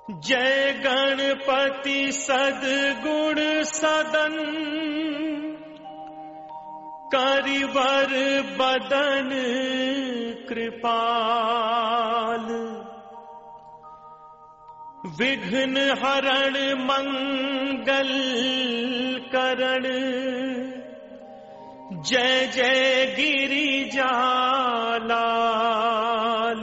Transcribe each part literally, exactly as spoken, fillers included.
जय गणपति सद्गुण सदन, करिवर बदन कृपाल। विघ्न हरण मंगल करण, जय जय गिरिजालाल।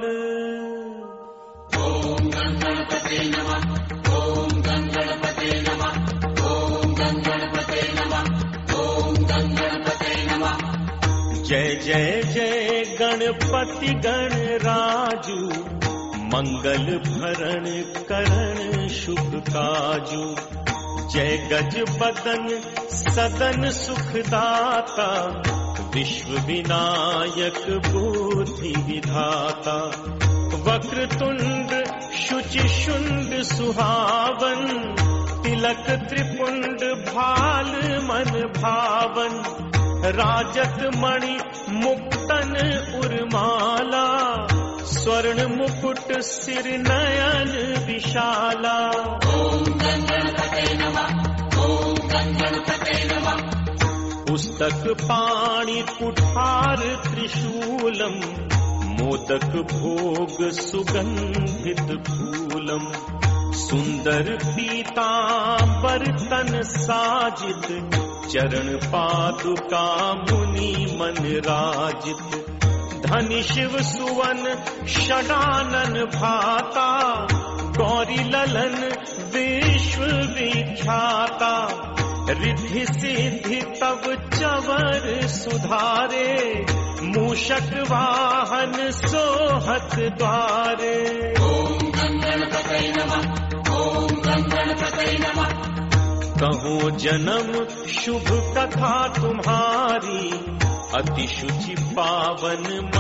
ओम गणपते नमः, ओम गणपते नमः, ओम गणपते नमः, ओम गणपते नमः। जय जय जय गणपति गणराजू, मंगल भरण करण शुभ काजू। जय गज बदन सदन सुखदाता, विश्व विनायक बुद्धि विधाता। वक्रतुंड शुचि शुंड सुहावन, तिलक त्रिपुंड भाल मन भावन। राजत मणि मुक्तन उर्माला, स्वर्ण मुकुट सिर नयन विशाला। ओम गणपते नमः, ओम गणपते नमः। पुस्तक पाणि कुठार त्रिशूलम, मोदक भोग सुगंधित फूलम। सुंदर पीतांबर तन साजित, चरण पादुका मुनि मन राजित। धनि शिव सुवन षडानन भाता, गौरी ललन विश्व विख्याता। रिद्धि सिद्धि तब चवर सुधारे, मूषक वाहन सोहत द्वारे। ओम गणपते नमः, ओम गणपते नमः। कहो जन्म शुभ कथा तुम्हारी, अति शुचि पावन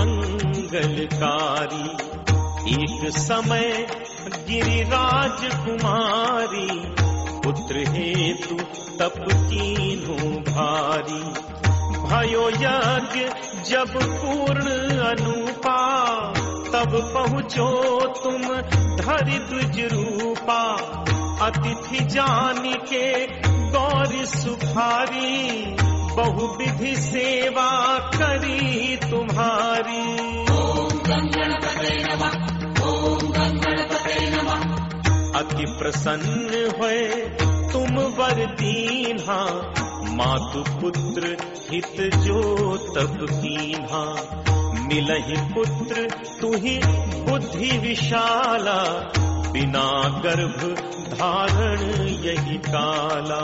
मंगलकारी। एक समय गिरिराज कुमारी, पुत्र हेतु तप कीन्हों भारी। भयो यज्ञ जब पूर्ण अनुपा, तब पहुँचो तुम धरि द्विज रूपा। अतिथि जानी के गौरी सुखारी, बहुविधि सेवा करी तुम्हारी। ओम गणपते नमः, ओम गणपते नमः। अति प्रसन्न हुए तुम वर दीन्हा, मातु पुत्र हित जो तप कीन्हा। मिलहि पुत्र तुहि बुद्धि विशाला, बिना गर्भ धारण यही काला।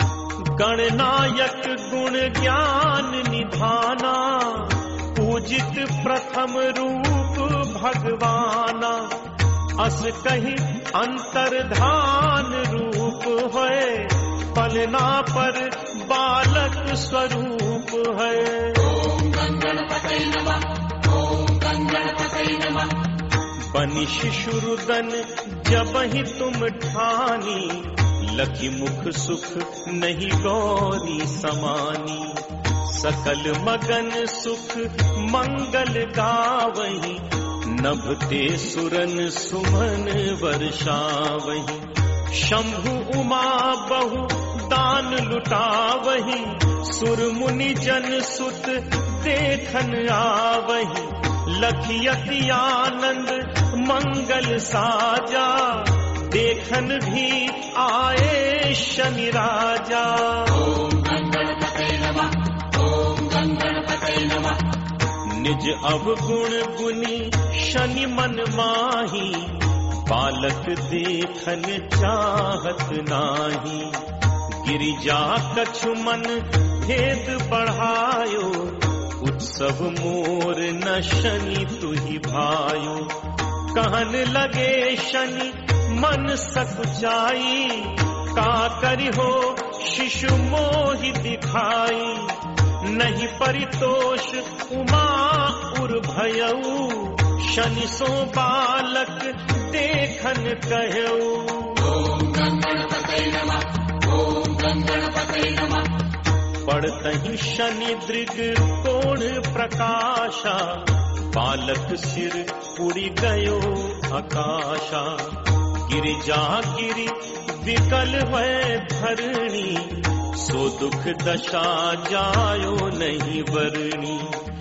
गणनायक गुण ज्ञान निधाना, पूजित प्रथम रूप भगवाना। अस कही अंतर्धान रूप है, पलना पर बालक स्वरूप है। ओम गणपते नमः, ओम गणपते नमः। बनि शिशुरुदन जबहि तुम ठानी, लखी मुख सुख नहीं गौरी समानी। सकल मगन सुख मंगल गावही, नभते सुरन सुमन वर्षावही। शंभु उमा बहु दान लुटावही, सुर मुनि जन सुत देखन आवही। लखियति आनंद मंगल साजा, देखन भी आए शनि राजा। ओम गणपते नमः, ओम गणपते नमः। निज अवगुण गुनी शनि मन माही, बालक देखन चाहत नाही। गिरिजा कछु मन भेद बढ़ायो, उत्सव मोर न शनि तुहि भायो। कहन लगे शनि मन सकुचाई, का करि हो शिशु मोहि दिखाई। नहीं परितोष उमा उर भयऊ, शनि सो बालक देखन कहऊ। ओम गणपते नमः, ओम गणपते नमः। पड़तहि शनि दृग कोण प्रकाशा, बालक सिर उड़ी गयो आकाशा। गिरिजा गिरि विकल है धरणी, सो दुख दशा जायो नहीं वरणी।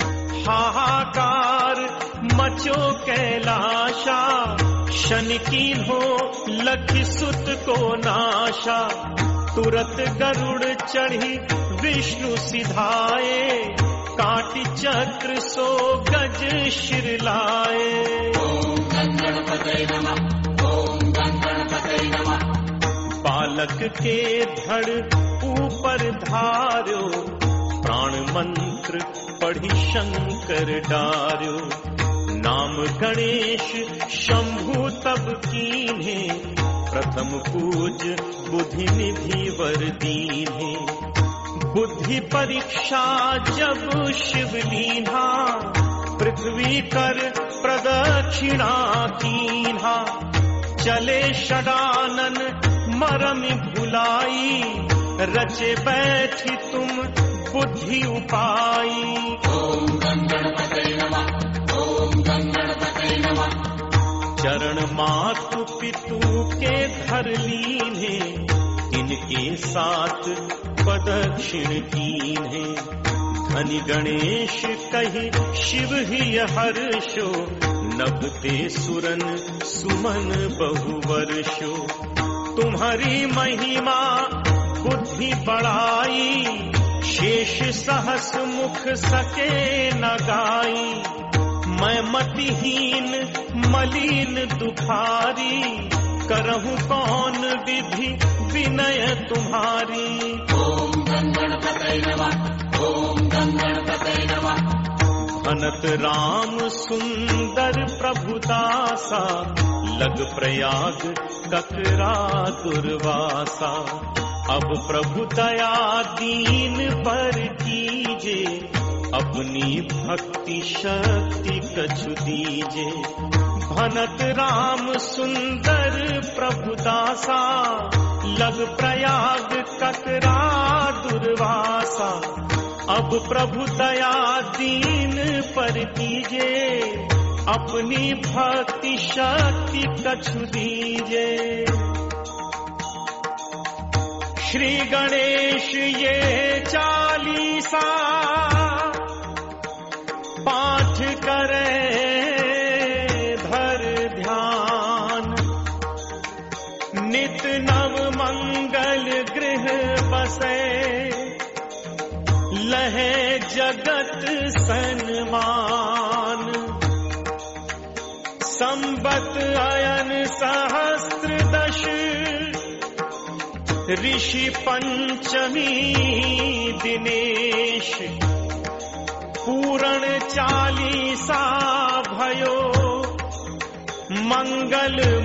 हाहाकार मचो कैलाशा, शनि कीन हो लखि सुत को नाशा। तुरत गरुड़ चढ़ी विष्णु सिधाए, काटि चक्र सो गज शिर लाए। ओम गं गणपतये नमः, ओम गं गणपतये नमः। बालक के धड़ ऊपर धार्यो, प्राण मंत्र पढ़ी शंकर डार्यो। नाम गणेश शंभु तब कीन्हे, प्रथम पूज बुद्धि निधि वर दीन्हे। बुद्धि परीक्षा जब शिव लीन्हा, पृथ्वी कर प्रदक्षिणा कीन्हा। चले षडानन मरम भुलाई, रचे बैठी तुम बुद्धि उपाई। ओम गं गणपतये नमः, ओम गं गणपतये नमः। चरण मातु पितु के धर लीन्हे, इनके साथ प्रदक्षिण कीन्हे। धनि गणेश कहि शिव ही हर्षो, नभते सुरन सुमन बहु वर्षो। तुम्हारी महिमा बुद्धि बढ़ाई, शेष सहस मुख सके न गाई। मैं मतिहीन मलिन दुखारी, करहूं कौन विधि विनय तुम्हारी। ओम गं गणपतये नमः, ओम गं गणपतये नमः। अनत राम सुंदर प्रभुदासा, लग प्रयाग ककरा दुर्वासा। अब प्रभु दया दीन पर कीजे, अपनी भक्ति शक्ति कछु दीजे। भनत राम सुंदर प्रभुदासा, लग प्रयाग ककरा दुर्वासा। अब प्रभु दया दीन पर कीजे, अपनी भक्ति शक्ति कछु दीजे। श्री गणेश ये चालीसा, पाठ करे धर ध्यान। नित नव मंगल गृह बसे, लहे जगत सन्मान। संबत अयन सहस्त्र दश, ऋषि पंचमी दिनेश। पूरण चालीसा भयो, मंगल